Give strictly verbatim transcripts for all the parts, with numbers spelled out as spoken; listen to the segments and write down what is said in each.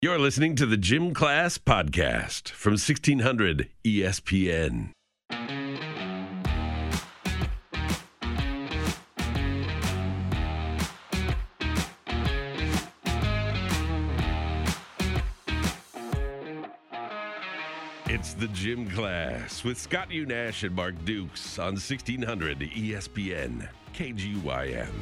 You're listening to the Gym Class Podcast from sixteen hundred E S P N. It's the Gym Class with Scott Unash and Mark Dukes on sixteen hundred E S P N K G Y M.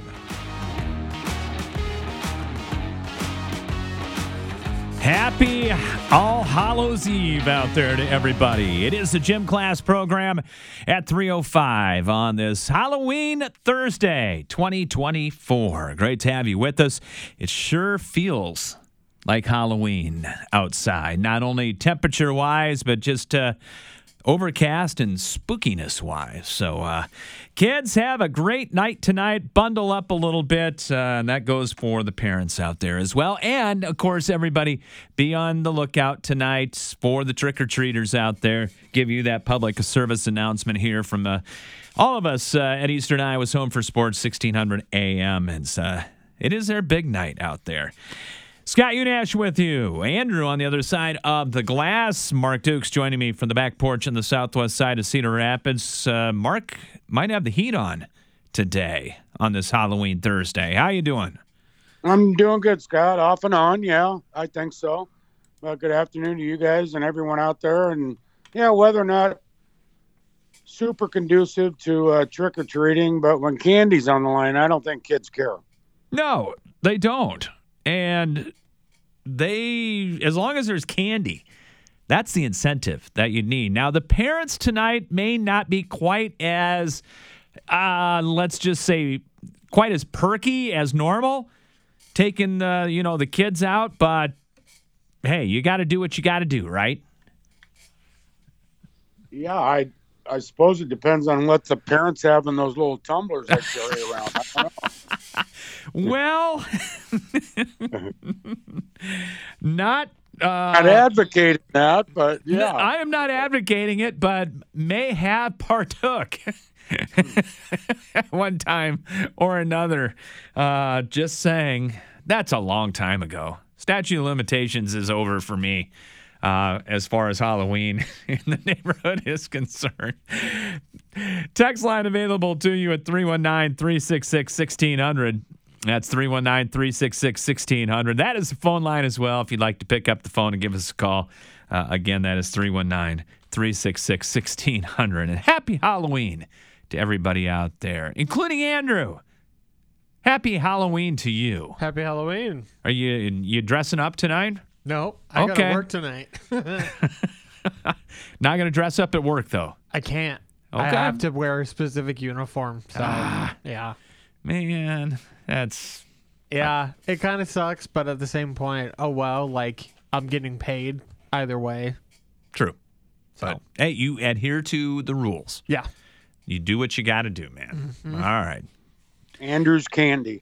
Happy All Hallows Eve out there to everybody. It is the Gym Class program at three oh five on this Halloween Thursday, twenty twenty-four. Great to have you with us. It sure feels like Halloween outside, not only temperature-wise, but just uh, overcast and spookiness-wise. So, uh, kids, have a great night tonight. Bundle up a little bit, uh, and that goes for the parents out there as well. And, of course, everybody, be on the lookout tonight for the trick-or-treaters out there. Give you that public service announcement here from uh, all of us uh, at Eastern Iowa's Home for Sports, sixteen hundred A M. It's, uh, it is their big night out there. Scott Unash with you. Andrew on the other side of the glass. Mark Dukes joining me from the back porch on the southwest side of Cedar Rapids. Uh, Mark might have the heat on today on this Halloween Thursday. How you doing? I'm doing good, Scott. Off and on, yeah, I think so. Well, good afternoon to you guys and everyone out there. And, yeah, whether or not super conducive to uh, trick-or-treating, but when candy's on the line, I don't think kids care. No, they don't. And they, as long as there's candy, that's the incentive that you need. Now, the parents tonight may not be quite as, uh, let's just say, quite as perky as normal, taking, uh, you know, the kids out. But, hey, you got to do what you got to do, right? Yeah, I I suppose it depends on what the parents have in those little tumblers they carry around. I don't know. Well, not uh, not advocating that, but yeah, I am not advocating it, but may have partook one time or another. Uh, just saying, that's a long time ago. Statute of limitations is over for me. Uh, as far as Halloween in the neighborhood is concerned. Text line available to you at three one nine, three six six, one six zero zero. That's three one nine, three six six, one six zero zero. That is the phone line as well if you'd like to pick up the phone and give us a call. Uh, again, that is three one nine, three six six, one six zero zero. And happy Halloween to everybody out there, including Andrew. Happy Halloween to you. Happy Halloween. Are you you dressing up tonight? No, I okay. gotta work tonight. Not gonna dress up at work though. I can't. Okay. I have to wear a specific uniform. So ah, yeah, man, that's yeah. It kind of sucks, but at the same point, oh well. Like I'm getting paid either way. True. So but hey, you adhere to the rules. Yeah. You do what you got to do, man. Mm-hmm. All right. Andrew's candy.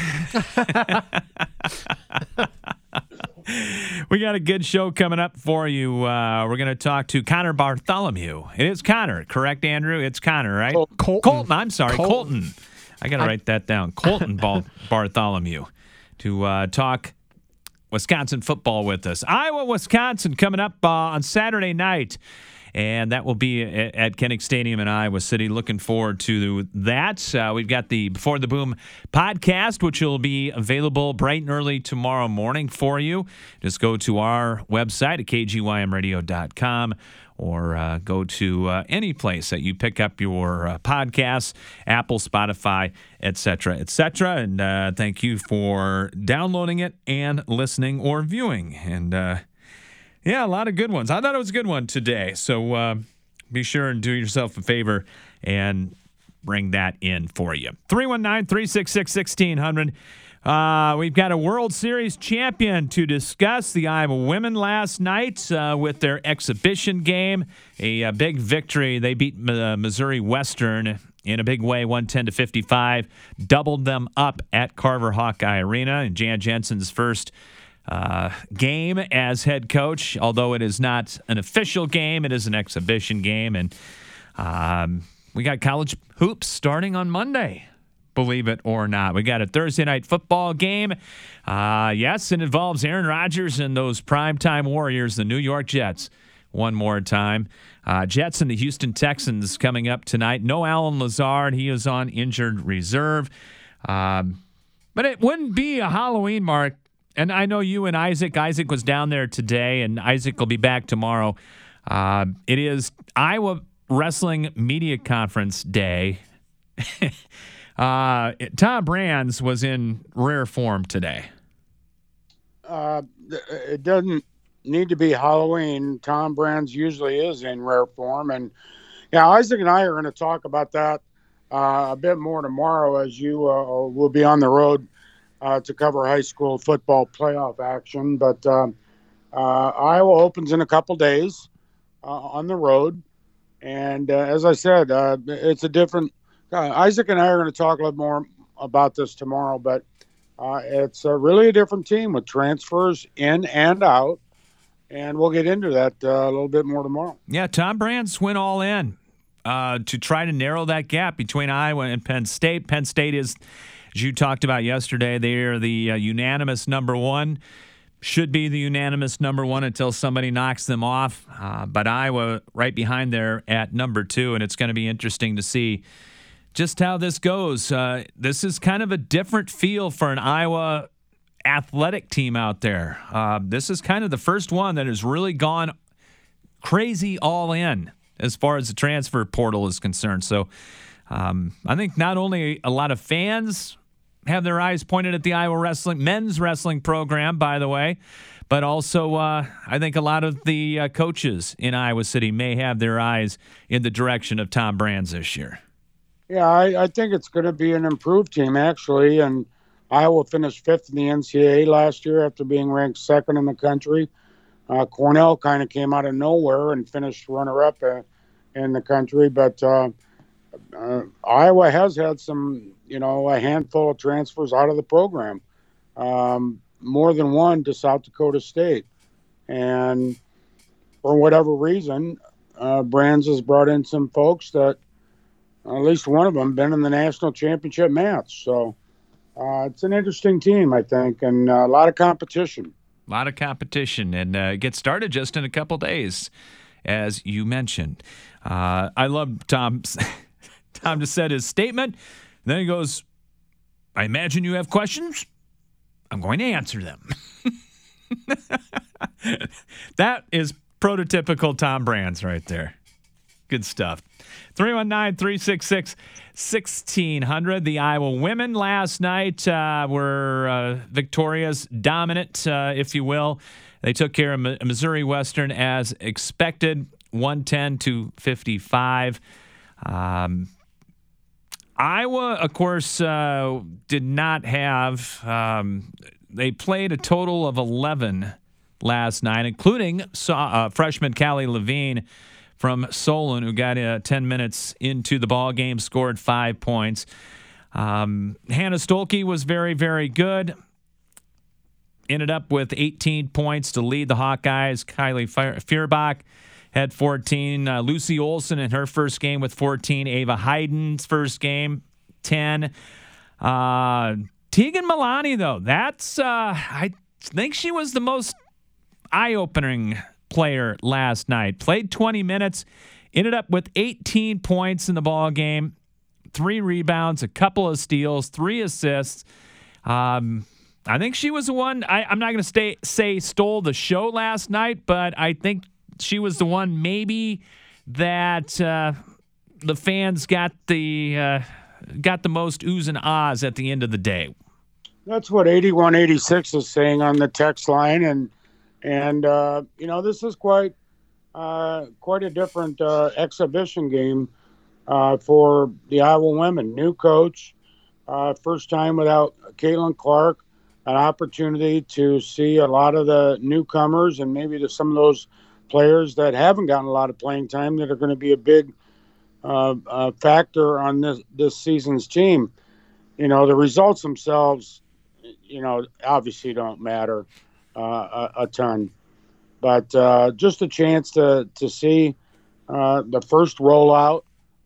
We got a good show coming up for you. Uh, we're going to talk to Connor Bartholomew. It is Connor, correct, Andrew? It's Connor, right? Col- Colton. Colton. I'm sorry, Colton. Colton. I got to write that down. Colton Bar- Bartholomew to uh, talk Wisconsin football with us. Iowa, Wisconsin coming up uh, on Saturday night. And that will be at, at Kinnick Stadium in Iowa City. Looking forward to that. Uh, we've got the Before the Boom podcast, which will be available bright and early tomorrow morning for you. Just go to our website at k g y m radio dot com or uh, go to uh, any place that you pick up your uh, podcasts, Apple, Spotify, et cetera, et cetera. And uh, thank you for downloading it and listening or viewing. And, uh, yeah, a lot of good ones. I thought it was a good one today. So uh, be sure and do yourself a favor and bring that in for you. three one nine, three six six, one six zero zero. Uh, we've got a World Series champion to discuss. The Iowa women last night uh, with their exhibition game. A, a big victory. They beat uh, Missouri Western in a big way, one ten to fifty-five. Doubled them up at Carver Hawkeye Arena. And Jan Jensen's first Uh, game as head coach, although it is not an official game, it is an exhibition game. And um, we got college hoops starting on Monday. believe it or not. We got a Thursday night football game. Uh, yes, it involves Aaron Rodgers and those primetime Warriors, the New York Jets. One more time. Uh, Jets and the Houston Texans coming up tonight. No Alan Lazard. He is on injured reserve. Um, but it wouldn't be a Halloween, Mark. And I know you and Isaac. Isaac was down there today, and Isaac will be back tomorrow. Uh, it is Iowa Wrestling Media Conference Day. uh, Tom Brands was in rare form today. Uh, it doesn't need to be Halloween. Tom Brands usually is in rare form. And, yeah, Isaac and I are going to talk about that uh, a bit more tomorrow as you uh, will be on the road uh, to cover high school football playoff action. But um, uh, Iowa opens in a couple days uh, on the road. And uh, as I said, uh, it's a different uh, – Isaac and I are going to talk a little more about this tomorrow, but uh, it's uh, really a different team with transfers in and out. And we'll get into that uh, a little bit more tomorrow. Yeah, Tom Brands went all in uh, to try to narrow that gap between Iowa and Penn State. Penn State is, as you talked about yesterday, they are the uh, unanimous number one. Should be the unanimous number one until somebody knocks them off. Uh, but Iowa right behind there at number two, and it's going to be interesting to see just how this goes. Uh, this is kind of a different feel for an Iowa athletic team out there. Uh, this is kind of the first one that has really gone crazy all in as far as the transfer portal is concerned. So um, I think not only a lot of fans have their eyes pointed at the Iowa wrestling, men's wrestling program, by the way, but also uh, I think a lot of the uh, coaches in Iowa City may have their eyes in the direction of Tom Brands this year. Yeah, I, I think it's going to be an improved team, actually, and Iowa finished fifth in the N C double A last year after being ranked second in the country. Uh, Cornell kind of came out of nowhere and finished runner-up uh, in the country. But uh, uh, Iowa has had some, you know, a handful of transfers out of the program, um, more than one to South Dakota State. And for whatever reason, uh, Brands has brought in some folks that, at least one of them, been in the national championship match. So, Uh, it's an interesting team, I think, and uh, a lot of competition. A lot of competition, and uh, get started just in a couple days, as you mentioned. Uh, I love Tom's, Tom just said his statement. Then he goes, I imagine you have questions. I'm going to answer them. That is prototypical Tom Brands right there. Good stuff. three one nine, three six six, one six zero zero. The Iowa women last night uh, were uh, victorious, dominant, uh, if you will. They took care of M- Missouri Western as expected, one ten to fifty-five. Um, Iowa, of course, uh, did not have um, – they played a total of eleven last night, including uh, freshman Callie Levine from Solon, who got uh, ten minutes into the ball game, scored five points. Um, Hannah Stolke was very, very good. Ended up with eighteen points to lead the Hawkeyes. Kylie Feuerbach had fourteen. Uh, Lucy Olson in her first game with fourteen. Ava Hayden's first game, ten. Uh, Tegan Milani, though, that's, uh, I think she was the most eye-opening player last night. Played twenty minutes, ended up with eighteen points in the ball game, three rebounds, a couple of steals, three assists. Um, I think she was the one, I, I'm not going to say stole the show last night, but I think she was the one maybe that uh, the fans got the uh, got the most oohs and ahs at the end of the day. That's what eighty-one eighty-six is saying on the text line, and And, uh, you know, this is quite uh, quite a different uh, exhibition game uh, for the Iowa women. New coach, uh, first time without Caitlin Clark, an opportunity to see a lot of the newcomers and maybe to some of those players that haven't gotten a lot of playing time that are going to be a big uh, uh, factor on this, this season's team. You know, the results themselves, you know, obviously don't matter uh, a, a ton. But uh, just a chance to, to see uh, the first rollout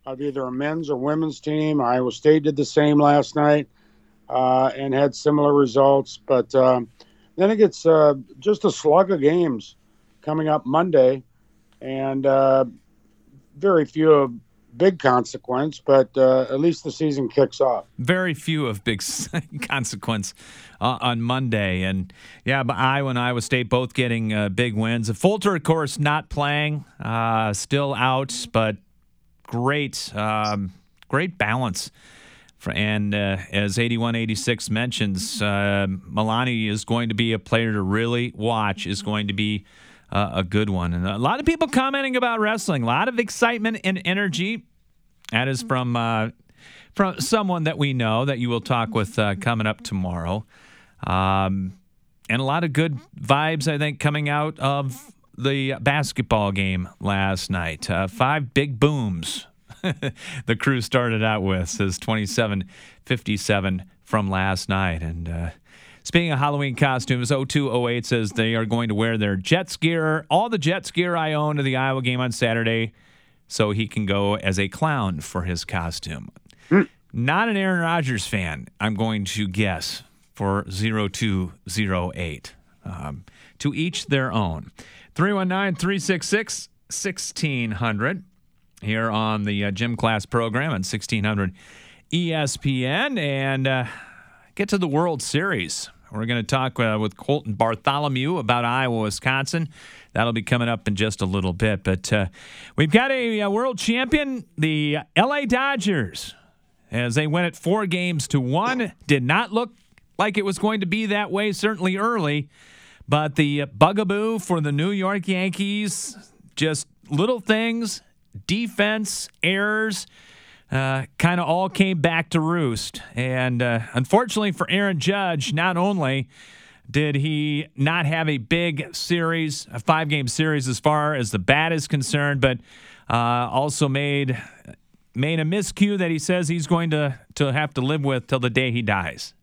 of either a men's or women's team. Iowa State did the same last night uh, and had similar results. But um, then it gets uh, just a slug of games coming up Monday, and uh, very few of big consequence, but uh, at least the season kicks off. Very few of big consequence uh, on Monday. And, yeah, but Iowa and Iowa State both getting uh, big wins. Fulter, of course, not playing, uh, still out, but great, um, great balance. For, and uh, as eighty-one eighty-six mentions, uh, Milani is going to be a player to really watch, is going to be Uh, a good one. And a lot of people commenting about wrestling. A lot of excitement and energy. That is from uh, from someone that we know that you will talk with uh, coming up tomorrow. Um, and a lot of good vibes, I think, coming out of the basketball game last night. Uh, five big booms the crew started out with, says twenty-seven fifty-seven from last night. And uh, speaking of Halloween costumes, oh two oh eight says they are going to wear their Jets gear, all the Jets gear I own, to the Iowa game on Saturday, so he can go as a clown for his costume. Mm. Not an Aaron Rodgers fan, I'm going to guess, for oh two oh eight. Um, to each their own. three one nine, three six six, one six zero zero here on the uh, Gym Class program on sixteen hundred E S P N. And uh, get to the World Series. We're going to talk uh, with Colton Bartholomew about Iowa, Wisconsin. That'll be coming up in just a little bit. But uh, we've got a, a world champion, the L A Dodgers, as they win it four games to one. Did not look like it was going to be that way, certainly early. But the bugaboo for the New York Yankees, just little things, defense, errors, Uh, kind of all came back to roost. And uh, unfortunately for Aaron Judge, not only did he not have a big series, a five-game series as far as the bat is concerned, but uh, also made made a miscue that he says he's going to, to have to live with till the day he dies.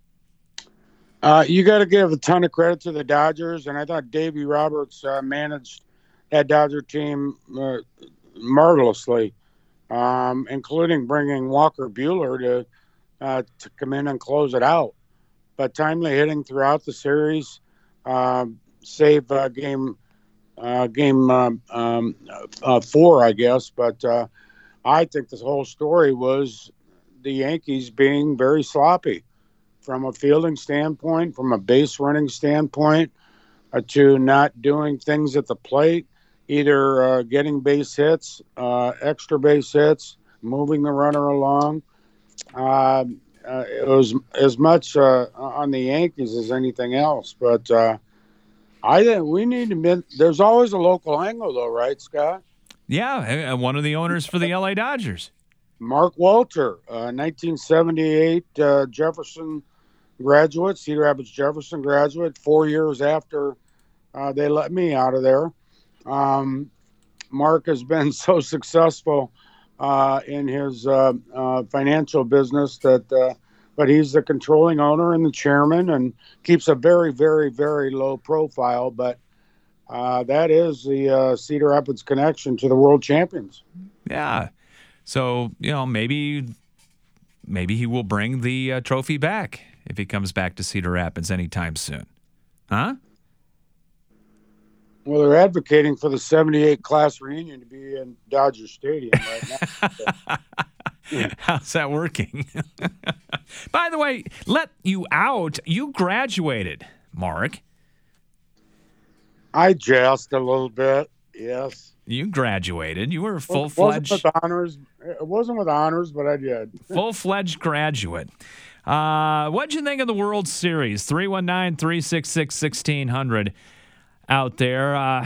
Uh, you got to give a ton of credit to the Dodgers, and I thought Davey Roberts uh, managed that Dodger team uh, marvelously. Um, including bringing Walker Buehler to uh, to come in and close it out. But timely hitting throughout the series, uh, save uh, game uh, game um, um, uh, four, I guess. But uh, I think this whole story was the Yankees being very sloppy from a fielding standpoint, from a base running standpoint, uh, to not doing things at the plate. Either uh, getting base hits, uh, extra base hits, moving the runner along. Uh, uh, it was as much uh, on the Yankees as anything else. But uh, I think we need to be, there's always a local angle, though, right, Scott? Yeah, one of the owners for the L A Dodgers. Mark Walter, uh, nineteen seventy-eight uh, Jefferson graduate, Cedar Rapids Jefferson graduate, four years after uh, they let me out of there. Um, Mark has been so successful uh, in his uh, uh, financial business that, uh, but he's the controlling owner and the chairman, and keeps a very, very, very low profile. But uh, that is the uh, Cedar Rapids connection to the world champions. Yeah, so you know maybe maybe he will bring the uh, trophy back if he comes back to Cedar Rapids anytime soon, huh? Well, they're advocating for the seventy-eight class reunion to be in Dodger Stadium right now. Yeah. How's that working? By the way, let you out. You graduated, Mark. I jest a little bit, yes. You graduated. You were full fledged. fledged. It wasn't with honors. It wasn't with honors, but I did. Full fledged graduate. Uh, what'd you think of the World Series? three one nine, three six six, one six zero zero out there. Uh,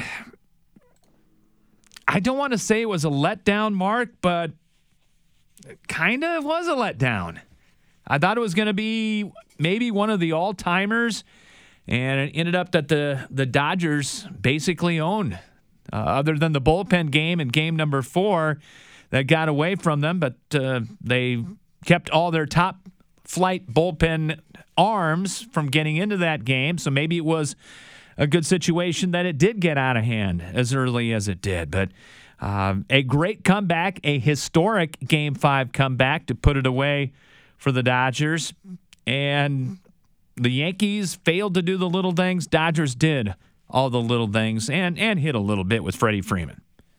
I don't want to say it was a letdown, Mark, but it kind of was a letdown. I thought it was going to be maybe one of the all-timers, and it ended up that the, the Dodgers basically owned, uh, other than the bullpen game in game number four that got away from them, but uh, they kept all their top-flight bullpen arms from getting into that game, so maybe it was a good situation that it did get out of hand as early as it did. But Um, a great comeback, a historic Game five comeback to put it away for the Dodgers. And the Yankees failed to do the little things. Dodgers did all the little things and, and hit a little bit with Freddie Freeman.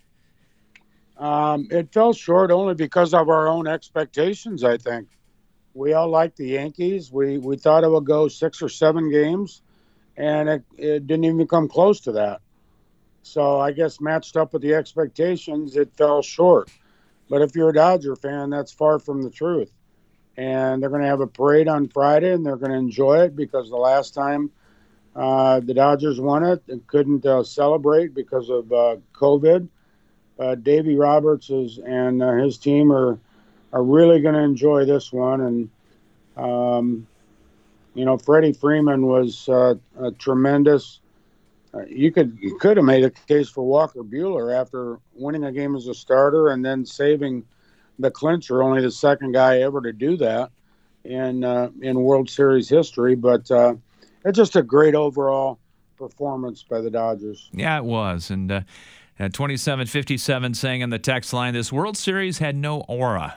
Um, it fell short only because of our own expectations, I think. We all liked the Yankees. We we thought it would go six or seven games, and it, it didn't even come close to that. So I guess matched up with the expectations, it fell short. But if you're a Dodger fan, that's far from the truth. And they're going to have a parade on Friday, and they're going to enjoy it because the last time uh, the Dodgers won it and couldn't uh, celebrate because of uh, COVID. Uh, Davey Roberts is, and uh, his team are are really going to enjoy this one. And, um, you know, Freddie Freeman was uh, a tremendous. Uh, you could you could have made a case for Walker Buehler after winning a game as a starter and then saving the clincher, only the second guy ever to do that in uh, in World Series history. But uh, it's just a great overall performance by the Dodgers. Yeah, it was. And uh, at twenty-seven fifty-seven saying on the text line, this World Series had no aura.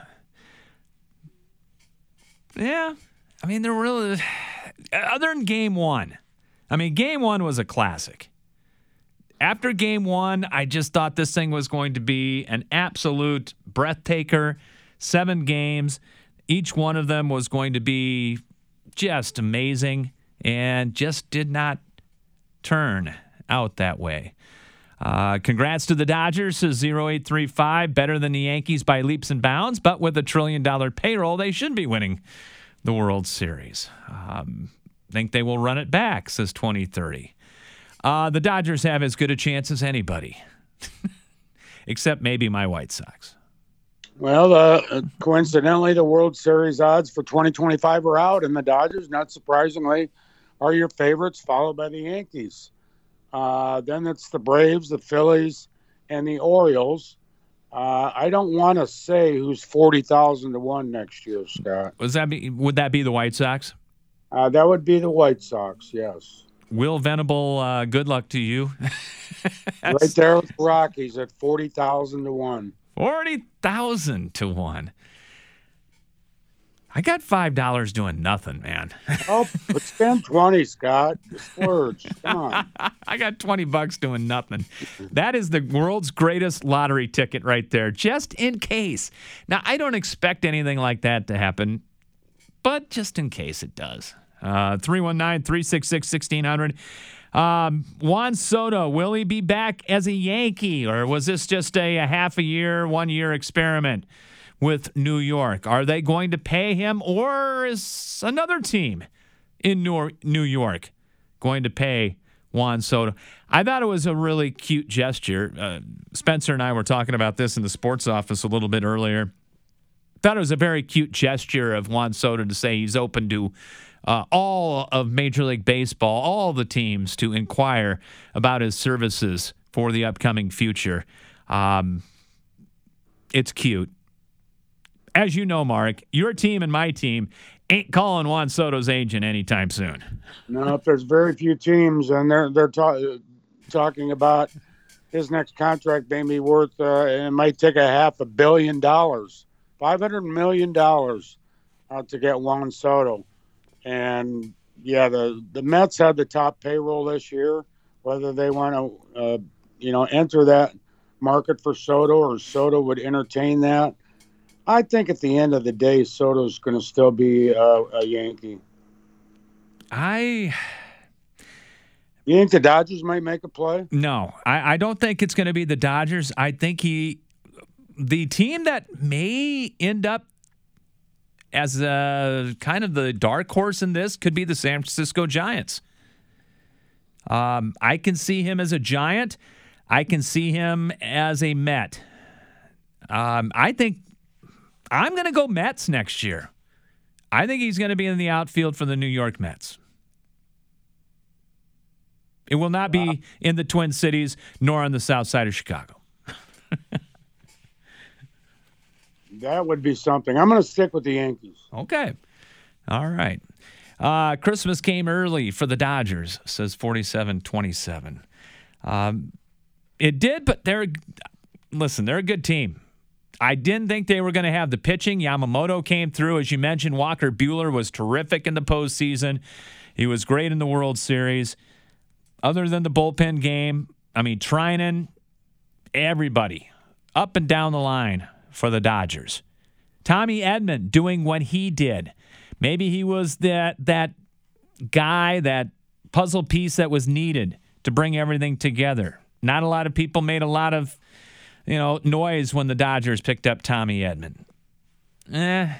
Yeah, I mean, they're really, other than game one. I mean, game one was a classic. After game one, I just thought this thing was going to be an absolute breathtaker. Seven games. Each one of them was going to be just amazing and just did not turn out that way. Uh, congrats to the Dodgers, says zero eight three five. Better than the Yankees by leaps and bounds, but with a trillion dollar payroll, they should be winning the World Series. Um, think they will run it back, says twenty thirty. Uh, the Dodgers have as good a chance as anybody, except maybe my White Sox. Well, uh, coincidentally, the World Series odds for twenty twenty-five are out, and the Dodgers, not surprisingly, are your favorites, followed by the Yankees. Uh, then it's the Braves, the Phillies, and the Orioles. Uh, I don't want to say who's forty thousand to one next year, Scott. Was that be, would that be the White Sox? Uh, that would be the White Sox, yes. Will Venable, uh, good luck to you. Right there with the Rockies at forty thousand to one. forty thousand to one. I got five dollars doing nothing, man. Oh, but spend twenty, Scott. Splurge. Come on. I got twenty bucks doing nothing. That is the world's greatest lottery ticket right there, just in case. Now, I don't expect anything like that to happen, but just in case it does. Uh, three one nine, three six six, one six zero zero. Um, Juan Soto, will he be back as a Yankee, or was this just a, a half a year, one year experiment with New York? Are they going to pay him, or is another team in New York going to pay Juan Soto? I thought it was a really cute gesture. Uh, Spencer and I were talking about this in the sports office a little bit earlier. Thought it was a very cute gesture of Juan Soto to say he's open to uh, all of Major League Baseball, all the teams to inquire about his services for the upcoming future. Um, it's cute. As you know, Mark, your team and my team ain't calling Juan Soto's agent anytime soon. No, if there's very few teams, and they're they're ta- talking about his next contract may be worth, uh, it might take a half a billion dollars, five hundred million dollars uh, to get Juan Soto. And yeah, the, the Mets had the top payroll this year. Whether they want to, uh, you know, enter that market for Soto, or Soto would entertain that, I think at the end of the day, Soto's going to still be uh, a Yankee. I. You think the Dodgers might make a play? No, I, I don't think it's going to be the Dodgers. I think he, the team that may end up as a, kind of the dark horse in this could be the San Francisco Giants. Um, I can see him as a Giant. I can see him as a Met. Um, I think I'm going to go Mets next year. I think he's going to be in the outfield for the New York Mets. It will not be in the Twin Cities nor on the south side of Chicago. That would be something. I'm going to stick with the Yankees. Okay. All right. Uh, Christmas came early for the Dodgers, says forty-seven twenty-seven. Um, it did, but they're listen, they're a good team. I didn't think they were going to have the pitching. Yamamoto came through. As you mentioned, Walker Buehler was terrific in the postseason. He was great in the World Series. Other than the bullpen game, I mean, Treinen, everybody up and down the line for the Dodgers. Tommy Edman doing what he did. Maybe he was that that guy, that puzzle piece that was needed to bring everything together. Not a lot of people made a lot of, you know, noise when the Dodgers picked up Tommy Edman. Eh.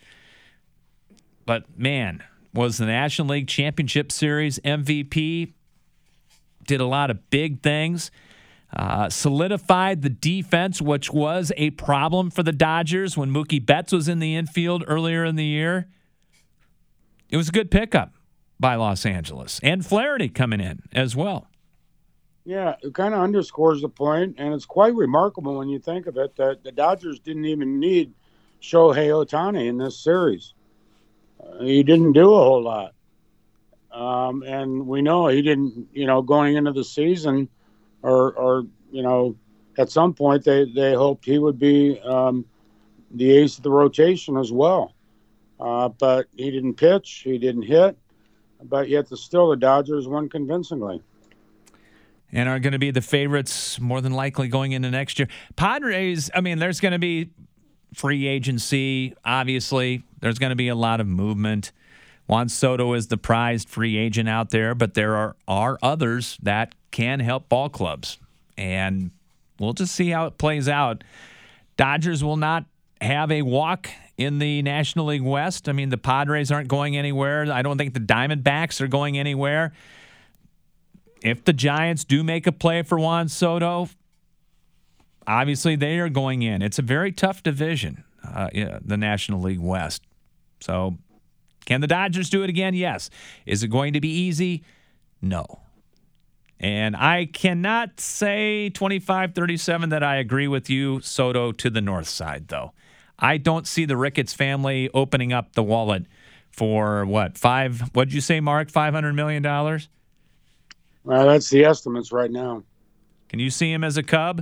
But, man, was the National League Championship Series M V P. Did a lot of big things. Uh, solidified the defense, which was a problem for the Dodgers when Mookie Betts was in the infield earlier in the year. It was a good pickup by Los Angeles. And Flaherty coming in as well. Yeah, it kind of underscores the point, and it's quite remarkable when you think of it that the Dodgers didn't even need Shohei Ohtani in this series. Uh, he didn't do a whole lot. Um, and we know he didn't, you know, going into the season or, or you know, at some point they, they hoped he would be um, the ace of the rotation as well. Uh, but he didn't pitch, he didn't hit, but yet the, still the Dodgers won convincingly. And are going to be the favorites more than likely going into next year. Padres, I mean, there's going to be free agency, obviously. There's going to be a lot of movement. Juan Soto is the prized free agent out there, but there are, are others that can help ball clubs. And we'll just see how it plays out. Dodgers will not have a walk in the National League West. I mean, the Padres aren't going anywhere. I don't think the Diamondbacks are going anywhere. If the Giants do make a play for Juan Soto, obviously they are going in. It's a very tough division, uh, yeah, the National League West. So can the Dodgers do it again? Yes. Is it going to be easy? No. And I cannot say twenty-five thirty-seven that I agree with you, Soto, to the north side, though. I don't see the Ricketts family opening up the wallet for, what, five, what'd you say, Mark, five hundred million dollars? Well, that's the estimates right now. Can you see him as a Cub?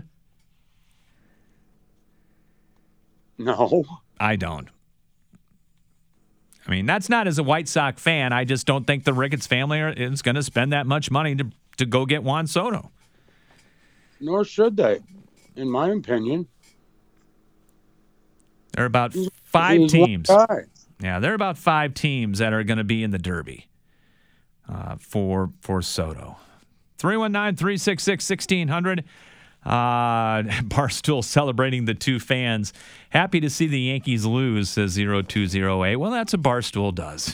No. I don't. I mean, that's not as a White Sox fan. I just don't think the Ricketts family are, is going to spend that much money to, to go get Juan Soto. Nor should they, in my opinion. There are about five He's one teams. guy. Yeah, there are about five teams that are going to be in the Derby uh, for for Soto. three one nine, three six six, one six zero zero. Uh, Barstool celebrating the two fans. Happy to see the Yankees lose, says zero two zero eight. Well, that's what Barstool does.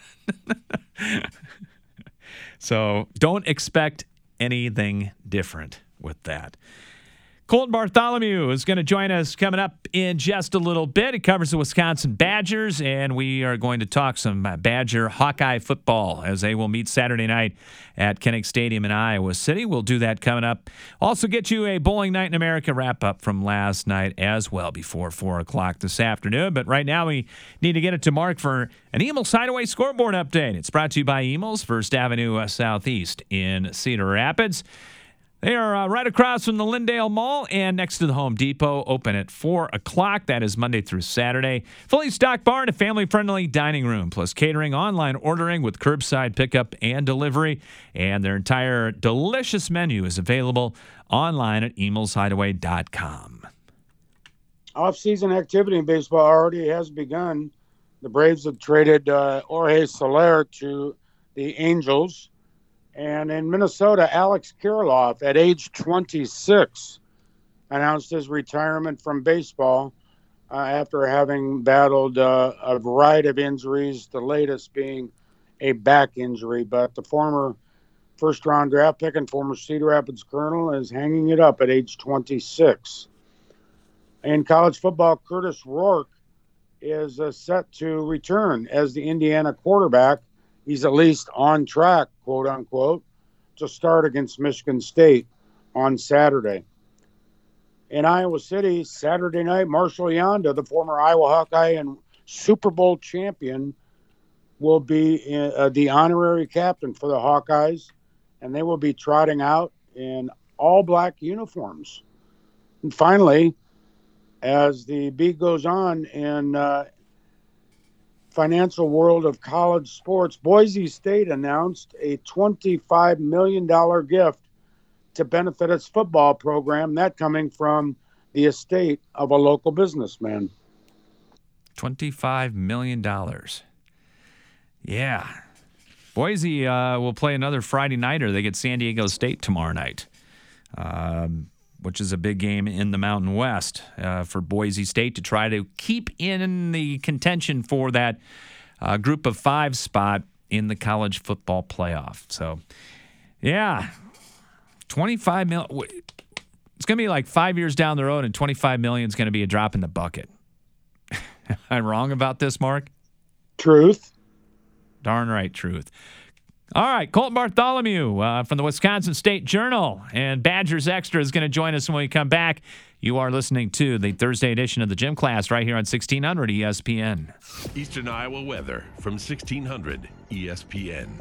So don't expect anything different with that. Colton Bartholomew is going to join us coming up in just a little bit. He covers the Wisconsin Badgers, and we are going to talk some Badger Hawkeye football as they will meet Saturday night at Kinnick Stadium in Iowa City. We'll do that coming up. Also get you a Bowling Night in America wrap-up from last night as well before four o'clock this afternoon. But right now we need to get it to Mark for an Emils Hideaway scoreboard update. It's brought to you by Emils, First Avenue uh, Southeast in Cedar Rapids. They are uh, right across from the Lindale Mall and next to the Home Depot, open at four o'clock. That is Monday through Saturday. Fully stocked bar and a family-friendly dining room, plus catering, online ordering with curbside pickup and delivery. And their entire delicious menu is available online at emils hideaway dot com. Off-season activity in baseball already has begun. The Braves have traded uh, Jorge Soler to the Angels. And in Minnesota, Alex Kirilloff, at age twenty-six, announced his retirement from baseball uh, after having battled uh, a variety of injuries, the latest being a back injury. But the former first-round draft pick and former Cedar Rapids Colonel is hanging it up at age twenty-six. In college football, Curtis Rourke is uh, set to return as the Indiana quarterback. He's at least on track, quote unquote, to start against Michigan State on Saturday. In Iowa City, Saturday night, Marshall Yanda, the former Iowa Hawkeye and Super Bowl champion, will be uh, the honorary captain for the Hawkeyes, and they will be trotting out in all black uniforms. And finally, as the beat goes on in uh, financial world of college sports, Boise State announced a twenty-five million dollars gift to benefit its football program, that coming from the estate of a local businessman. twenty-five million dollars. Yeah. Boise uh, will play another Friday nighter. They get San Diego State tomorrow night, um, which is a big game in the Mountain West uh, for Boise State to try to keep in the contention for that uh, group of five spot in the college football playoff. So, yeah, twenty-five million. It's going to be like five years down the road, and twenty-five million is going to be a drop in the bucket. Am I wrong about this, Mark? Truth. Darn right, truth. All right, Colton Bartholomew uh, from the Wisconsin State Journal and Badgers Extra is going to join us when we come back. You are listening to the Thursday edition of the Gym Class right here on sixteen hundred E S P N. Eastern Iowa weather from sixteen hundred E S P N.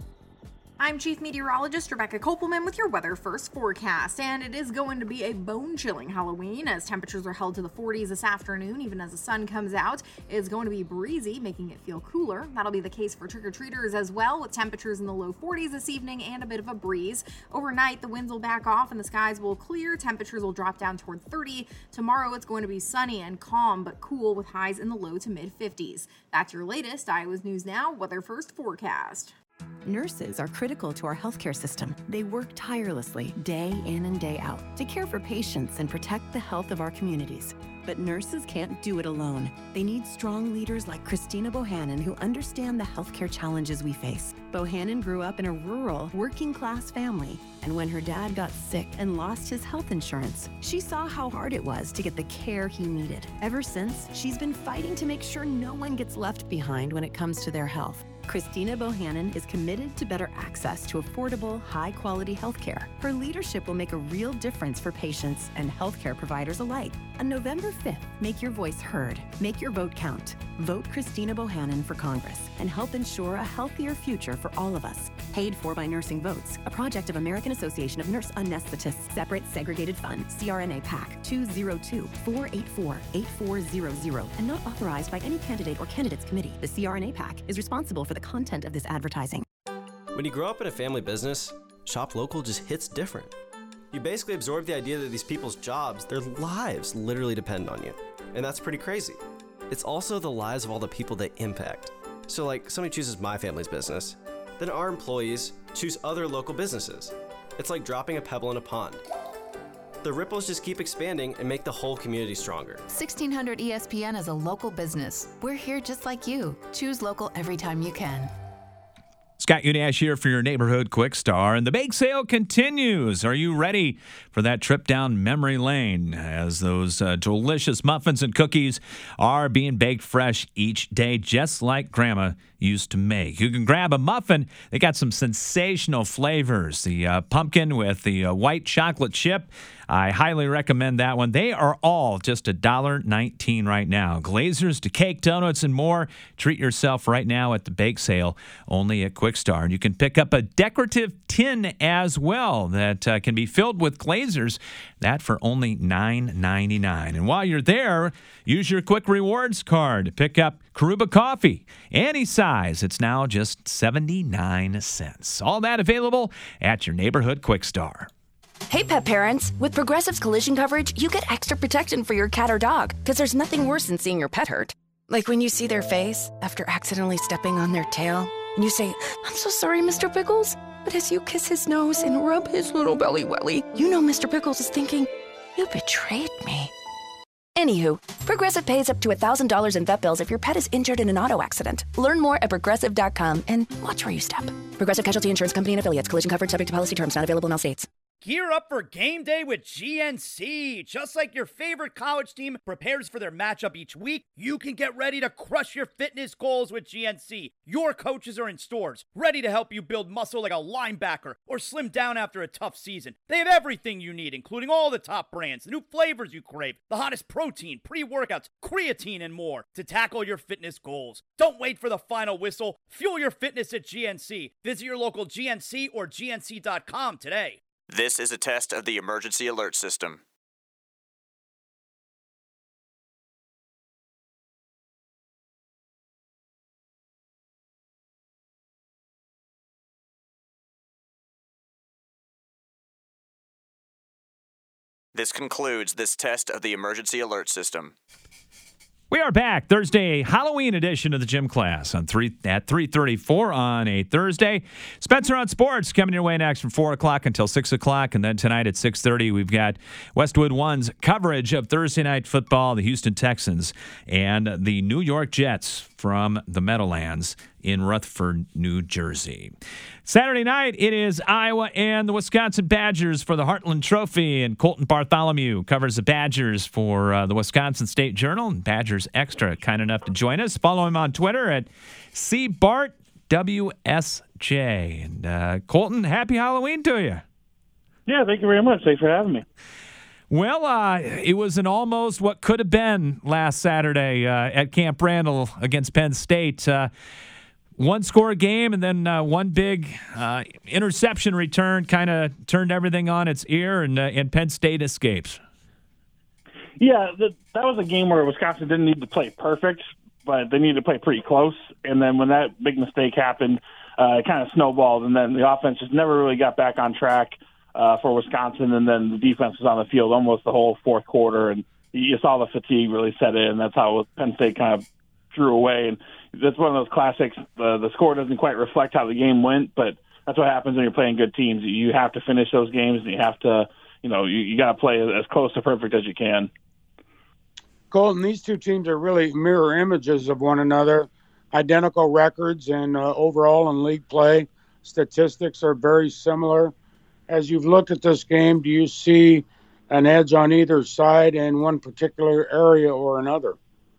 I'm Chief Meteorologist Rebecca Kopelman with your Weather First forecast, and it is going to be a bone-chilling Halloween as temperatures are held to the forties this afternoon. Even as the sun comes out, it's going to be breezy, making it feel cooler. That'll be the case for trick-or-treaters as well, with temperatures in the low forties this evening and a bit of a breeze. Overnight, the winds will back off and the skies will clear. Temperatures will drop down toward thirty. Tomorrow, it's going to be sunny and calm, but cool with highs in the low to mid-fifties. That's your latest Iowa's News Now Weather First forecast. Nurses are critical to our healthcare system. They work tirelessly, day in and day out, to care for patients and protect the health of our communities. But nurses can't do it alone. They need strong leaders like Christina Bohannon who understand the healthcare challenges we face. Bohannon grew up in a rural, working-class family, and when her dad got sick and lost his health insurance, she saw how hard it was to get the care he needed. Ever since, she's been fighting to make sure no one gets left behind when it comes to their health. Christina Bohannon is committed to better access to affordable, high-quality healthcare. Her leadership will make a real difference for patients and healthcare providers alike. On November fifth, make your voice heard. Make your vote count. Vote Christina Bohannon for Congress and help ensure a healthier future for all of us. Paid for by Nursing Votes, a project of American Association of Nurse Anesthetists Separate Segregated Fund, C R N A PAC two zero two, four eight four, eight four zero zero, and not authorized by any candidate or candidates committee. The C R N A PAC is responsible for the content of this advertising. When you grow up in a family business, Shop Local just hits different. You basically absorb the idea that these people's jobs, their lives literally depend on you. And that's pretty crazy. It's also the lives of all the people they impact. So like somebody chooses my family's business, then our employees choose other local businesses. It's like dropping a pebble in a pond. The ripples just keep expanding and make the whole community stronger. sixteen hundred E S P N is a local business. We're here just like you. Choose local every time you can. Scott Unash here for your Neighborhood Quick Star, and the bake sale continues. Are you ready for that trip down memory lane as those uh, delicious muffins and cookies are being baked fresh each day, just like Grandma used to make? You can grab a muffin. They got some sensational flavors. The uh, pumpkin with the uh, white chocolate chip. I highly recommend that one. They are all just one dollar nineteen right now. Glazers to cake, donuts, and more. Treat yourself right now at the bake sale only at Quick Star. And you can pick up a decorative tin as well that uh, can be filled with glazers. That for only nine ninety-nine. And while you're there, use your Quick Rewards card to pick up Karuba coffee. Any size, it's now just seventy-nine cents. All that available at your neighborhood Quick Star. Hey, pet parents. With Progressive's collision coverage, you get extra protection for your cat or dog, because there's nothing worse than seeing your pet hurt. Like when you see their face after accidentally stepping on their tail, and you say, "I'm so sorry, Mister Pickles." But as you kiss his nose and rub his little belly welly, you know Mister Pickles is thinking, "You betrayed me." Anywho, Progressive pays up to one thousand dollars in vet bills if your pet is injured in an auto accident. Learn more at progressive dot com and watch where you step. Progressive Casualty Insurance Company and Affiliates. Collision coverage subject to policy terms. Not available in all states. Gear up for game day with G N C. Just like your favorite college team prepares for their matchup each week, you can get ready to crush your fitness goals with G N C. Your coaches are in stores, ready to help you build muscle like a linebacker or slim down after a tough season. They have everything you need, including all the top brands, the new flavors you crave, the hottest protein, pre-workouts, creatine, and more to tackle your fitness goals. Don't wait for the final whistle. Fuel your fitness at G N C. Visit your local G N C or G N C dot com today. This is a test of the emergency alert system. This concludes this test of the emergency alert system. We are back Thursday, Halloween edition of the Gym Class on three at three thirty-four on a Thursday. Spencer on Sports coming your way next from four o'clock until six o'clock, and then tonight at six thirty we've got Westwood One's coverage of Thursday night football, the Houston Texans and the New York Jets from the Meadowlands in Rutherford, New Jersey. Saturday night, it is Iowa and the Wisconsin Badgers for the Heartland Trophy, and Colton Bartholomew covers the Badgers for uh, the Wisconsin State Journal, and Badgers Extra, kind enough to join us. Follow him on Twitter at C Bart W S J. And uh, Colton, happy Halloween to you. Yeah, thank you very much. Thanks for having me. Well, uh, it was an almost what could have been last Saturday uh, at Camp Randall against Penn State. Uh, one score game and then uh, one big uh, interception return kind of turned everything on its ear, and, uh, and Penn State escapes. Yeah, the, that was a game where Wisconsin didn't need to play perfect, but they needed to play pretty close. And then when that big mistake happened, uh, it kind of snowballed, and then the offense just never really got back on track uh, for Wisconsin. And then the defense was on the field almost the whole fourth quarter, and you saw the fatigue really set in. That's how Penn State kind of drew away. And that's one of those classics. Uh, the score doesn't quite reflect how the game went, but that's what happens when you're playing good teams. You have to finish those games, and you have to, you know, you, you got to play as close to perfect as you can. Colton, these two teams are really mirror images of one another. Identical records, and uh, overall in league play, statistics are very similar. As you've looked at this game, do you see an edge on either side in one particular area or another?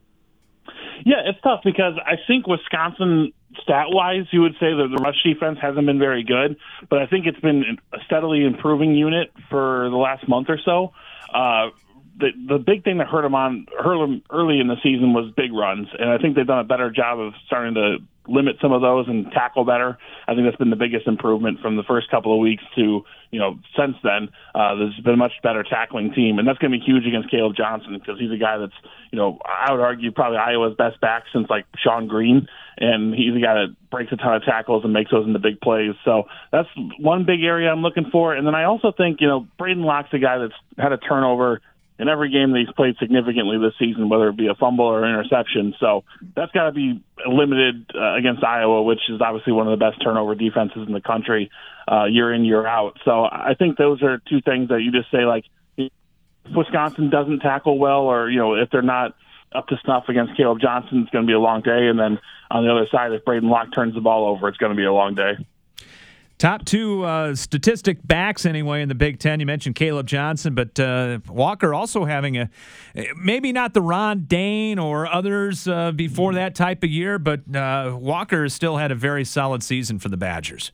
Yeah, it's tough because I think Wisconsin, stat-wise, you would say that the rush defense hasn't been very good, but I think it's been a steadily improving unit for the last month or so. Uh, the the big thing that hurt them on hurt them early in the season was big runs, and I think they've done a better job of starting to limit some of those and tackle better. I think that's been the biggest improvement from the first couple of weeks to, you know, since then. Uh, there's been a much better tackling team, and that's going to be huge against Caleb Johnson because he's a guy that's, you know, I would argue probably Iowa's best back since, like, Sean Green, and he's a guy that breaks a ton of tackles and makes those into big plays. So that's one big area I'm looking for. And then I also think, you know, Braden Locke's a guy that's had a turnover in every game that he's played significantly this season, whether it be a fumble or interception. So that's got to be limited uh, against Iowa, which is obviously one of the best turnover defenses in the country uh, year in, year out. So I think those are two things that you just say, like, if Wisconsin doesn't tackle well, or, you know, if they're not up to snuff against Caleb Johnson, it's going to be a long day. And then on the other side, if Braden Locke turns the ball over, it's going to be a long day. Top two uh, statistic backs, anyway, in the Big Ten. You mentioned Caleb Johnson, but uh, Walker also having a, maybe not the Ron Dane or others uh, before that type of year, but uh, Walker has still had a very solid season for the Badgers.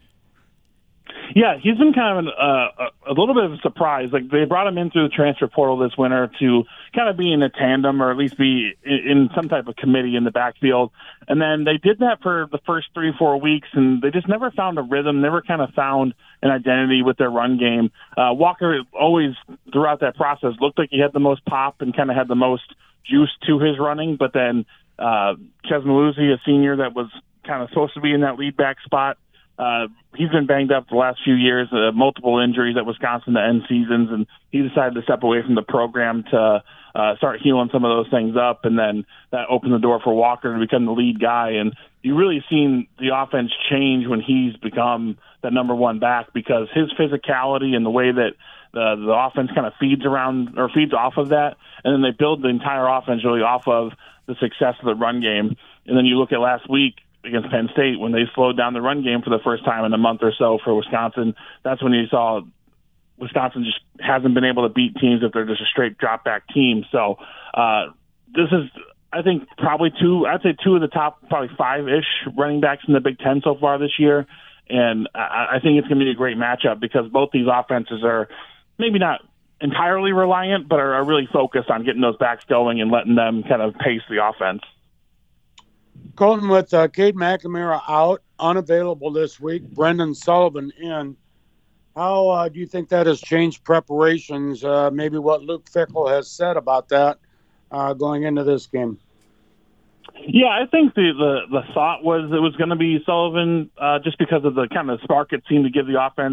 Yeah, he's been kind of an, uh, a little bit of a surprise. Like, they brought him in through the transfer portal this winter to kind of be in a tandem, or at least be in some type of committee in the backfield. And then they did that for the first three, four weeks, and they just never found a rhythm, never kind of found an identity with their run game. Uh, Walker always, throughout that process, looked like he had the most pop and kind of had the most juice to his running. But then uh, Ches Maluzzi, a senior that was kind of supposed to be in that lead back spot, Uh, he's been banged up the last few years, uh, multiple injuries at Wisconsin to end seasons, and he decided to step away from the program to uh, start healing some of those things up, and then that opened the door for Walker to become the lead guy. And you really seen the offense change when he's become the number one back, because his physicality and the way that the, the offense kind of feeds around or feeds off of that, and then they build the entire offense really off of the success of the run game. And then you look at last week against Penn State, when they slowed down the run game for the first time in a month or so for Wisconsin. That's when you saw Wisconsin just hasn't been able to beat teams if they're just a straight drop back team. So uh, this is, I think, probably two, I'd say two of the top probably five-ish running backs in the Big Ten so far this year. And I, I think it's going to be a great matchup because both these offenses are maybe not entirely reliant, but are, are really focused on getting those backs going and letting them kind of pace the offense. Colton, with uh, Cade McNamara out, unavailable this week, Brendan Sullivan in, how uh, do you think that has changed preparations, uh, maybe what Luke Fickell has said about that uh, going into this game? Yeah, I think the, the, the thought was it was going to be Sullivan uh, just because of the kind of spark it seemed to give the offense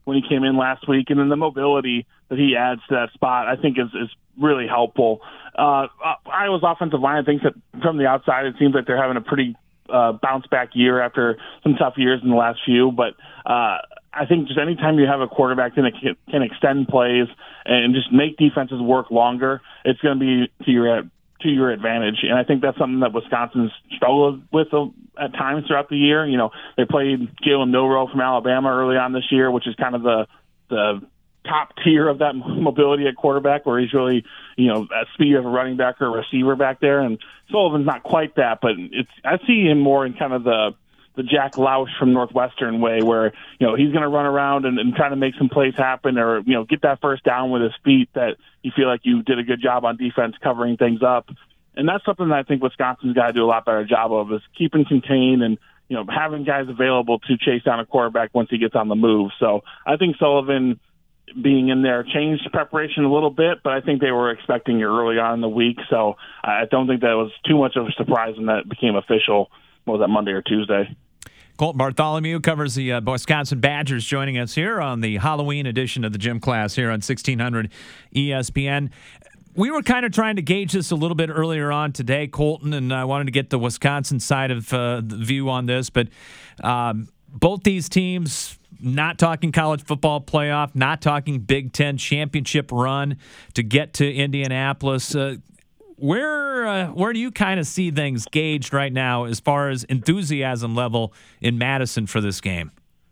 when he came in last week, and then the mobility that he adds to that spot, I think is, is really helpful. Uh, Iowa's offensive line, I think that from the outside, it seems like they're having a pretty uh, bounce back year after some tough years in the last few. But uh, I think just anytime you have a quarterback that can, can extend plays and just make defenses work longer, it's going to be to your to your advantage. And I think that's something that Wisconsin's struggled with at times throughout the year. You know, they played Jalen Milroe from Alabama early on this year, which is kind of the the top tier of that mobility at quarterback, where he's really, you know, at speed of a running back or a receiver back there. And Sullivan's not quite that, but it's I see him more in kind of the the Jack Lausch from Northwestern way, where, you know, he's going to run around and, and try to make some plays happen, or, you know, get that first down with his feet that you feel like you did a good job on defense covering things up. And that's something that I think Wisconsin's got to do a lot better job of, is keeping contained and, you know, having guys available to chase down a quarterback once he gets on the move. So I think Sullivan being in there changed preparation a little bit, but I think they were expecting it early on in the week. So I don't think that was too much of a surprise when that became official. What was that, Monday or Tuesday? Colt Bartholomew covers the uh, Wisconsin Badgers, joining us here on the Halloween edition of the Gym Class here on sixteen hundred E S P N. We were kind of trying to gauge this a little bit earlier on today, Colton, and I wanted to get the Wisconsin side of uh, the view on this, but um, both these teams, not talking college football playoff, not talking Big Ten championship run to get to Indianapolis. Uh, Where uh, where do you kind of see things gauged right now as far as enthusiasm level in Madison for this game?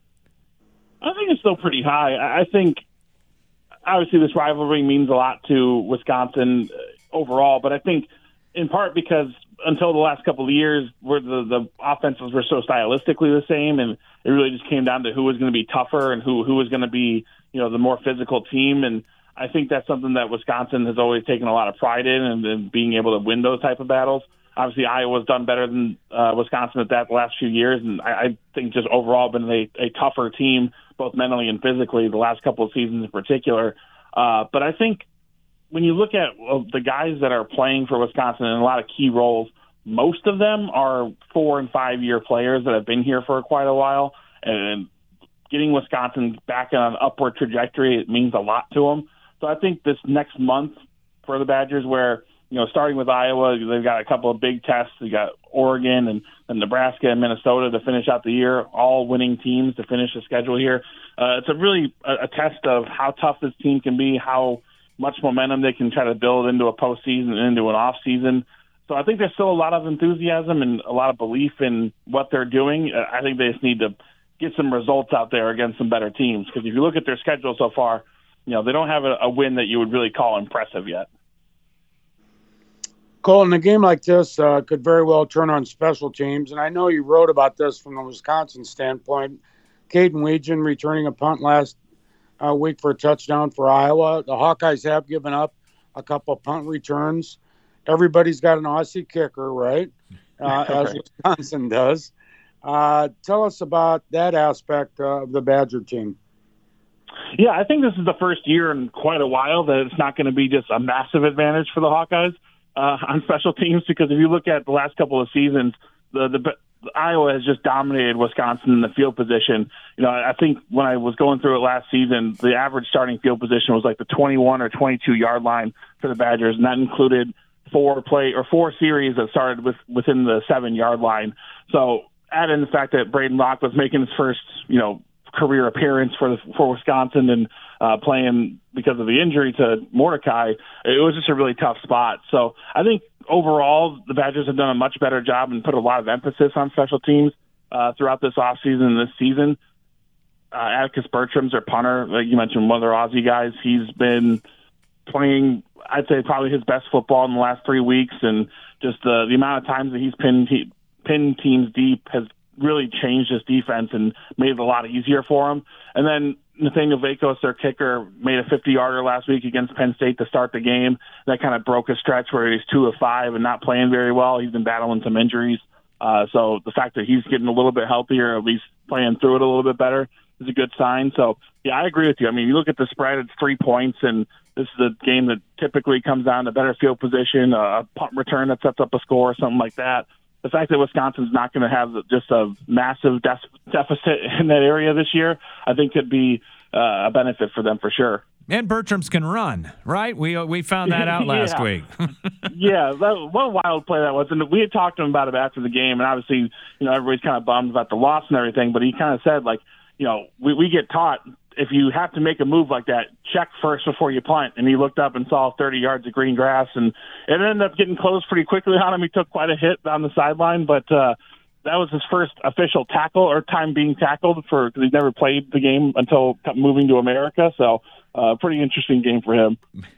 I think it's still pretty high. I think, obviously, this rivalry means a lot to Wisconsin overall, but I think in part because until the last couple of years, where the, the offenses were so stylistically the same, and it really just came down to who was going to be tougher and who, who was going to be, you know, the more physical team. And I think that's something that Wisconsin has always taken a lot of pride in, and, and being able to win those type of battles. Obviously, Iowa's done better than uh, Wisconsin at that the last few years, and I, I think just overall been a, a tougher team, both mentally and physically, the last couple of seasons in particular. Uh, but I think when you look at well, the guys that are playing for Wisconsin in a lot of key roles, most of them are four- and five-year players that have been here for quite a while, and getting Wisconsin back on an upward trajectory, it means a lot to them. So I think this next month for the Badgers, where, you know, starting with Iowa, they've got a couple of big tests. They got Oregon and, and Nebraska and Minnesota to finish out the year, all winning teams to finish the schedule here. Uh, it's a really a, a test of how tough this team can be, how much momentum they can try to build into a postseason and into an off season. So I think there's still a lot of enthusiasm and a lot of belief in what they're doing. I think they just need to get some results out there against some better teams, because if you look at their schedule so far, you know, they don't have a, a win that you would really call impressive yet. Colton, a game like this uh, could very well turn on special teams, and I know you wrote about this from the Wisconsin standpoint. Caden Weegan returning a punt last uh, week for a touchdown for Iowa. The Hawkeyes have given up a couple punt returns. Everybody's got an Aussie kicker, right, uh, as right. Wisconsin does. Uh, tell us about that aspect uh, of the Badger team. Yeah, I think this is the first year in quite a while that it's not going to be just a massive advantage for the Hawkeyes uh, on special teams, because if you look at the last couple of seasons, the, the, the Iowa has just dominated Wisconsin in the field position. You know, I think when I was going through it last season, the average starting field position was like the twenty-one or twenty-two yard line for the Badgers, and that included four play or four series that started with within the seven yard line. So add in the fact that Braden Locke was making his first, you know, career appearance for the, for Wisconsin and uh, playing because of the injury to Mordecai, it was just a really tough spot. So I think overall the Badgers have done a much better job and put a lot of emphasis on special teams uh, throughout this offseason and this season. Uh, Atticus Bertram's their punter, like you mentioned, one of their Aussie guys. He's been playing, I'd say, probably his best football in the last three weeks, and just uh, the amount of times that he's pinned, he, pinned teams deep has really changed his defense and made it a lot easier for him. And then Nathaniel Vakos, their kicker, made a fifty-yarder last week against Penn State to start the game. That kind of broke a stretch where he's two of five and not playing very well. He's been battling some injuries. Uh, so the fact that he's getting a little bit healthier, at least playing through it a little bit better, is a good sign. So, yeah, I agree with you. I mean, you look at the spread, it's three points, and this is a game that typically comes down to better field position, a punt return that sets up a score, something like that. The fact that Wisconsin's not going to have just a massive de- deficit in that area this year, I think could be uh, a benefit for them for sure. And Bertram's can run, right? We we found that out last yeah. week. yeah, that, what a wild play that was. And we had talked to him about it after the game, and obviously, you know, everybody's kind of bummed about the loss and everything, but he kind of said, like, you know, we, we get taught if you have to make a move like that, check first before you punt. And he looked up and saw thirty yards of green grass, and it ended up getting close pretty quickly on him. He took quite a hit on the sideline, but uh, that was his first official tackle or time being tackled for because he's never played the game until moving to America. So, uh, pretty interesting game for him.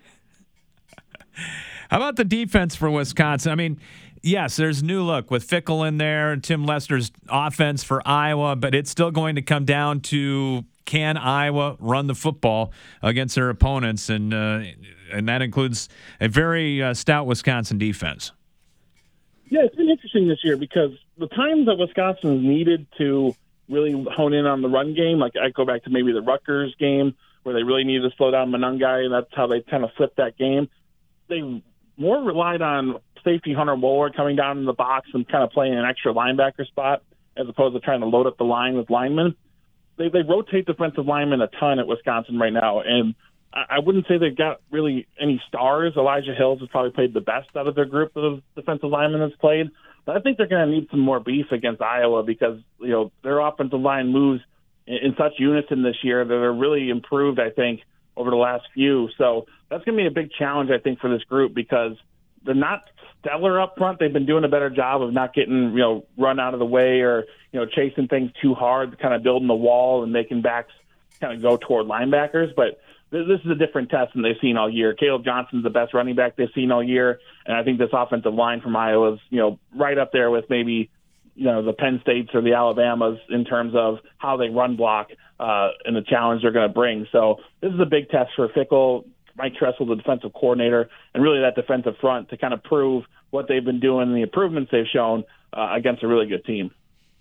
How about the defense for Wisconsin? I mean, yes, there's new look with Fickle in there, Tim Lester's offense for Iowa, but it's still going to come down to can Iowa run the football against their opponents, and uh, and that includes a very uh, stout Wisconsin defense. Yeah, it's been interesting this year because the times that Wisconsin has needed to really hone in on the run game, like I go back to maybe the Rutgers game where they really needed to slow down Monangai, and that's how they kind of flipped that game. They more relied on safety Hunter Woolard coming down in the box and kind of playing an extra linebacker spot as opposed to trying to load up the line with linemen. They they rotate defensive linemen a ton at Wisconsin right now, and I, I wouldn't say they've got really any stars. Elijah Hills has probably played the best out of their group of defensive linemen that's played, but I think they're going to need some more beef against Iowa because you know their offensive line moves in, in such unison this year that they're really improved, I think, over the last few. So that's going to be a big challenge, I think, for this group because they're not stellar up front. They've been doing a better job of not getting, you know, run out of the way or, you know, chasing things too hard, kind of building the wall and making backs kind of go toward linebackers. But this, this is a different test than they've seen all year. Caleb Johnson's the best running back they've seen all year. And I think this offensive line from Iowa is, you know, right up there with maybe, you know, the Penn States or the Alabamas in terms of how they run block uh, and the challenge they're going to bring. So this is a big test for Fickle, Mike Tressel, the defensive coordinator, and really that defensive front to kind of prove what they've been doing and the improvements they've shown uh, against a really good team.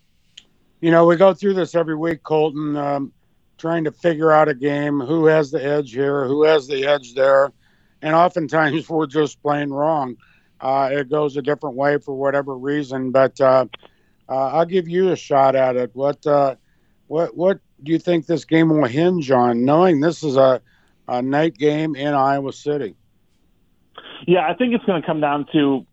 You know, we go through this every week, Colton, um, trying to figure out a game, who has the edge here, who has the edge there, and oftentimes we're just playing wrong. Uh, it goes a different way for whatever reason, but uh, uh, I'll give you a shot at it. What, uh, what, what do you think this game will hinge on, knowing this is a, a night game in Iowa City? Yeah, I think it's going to come down to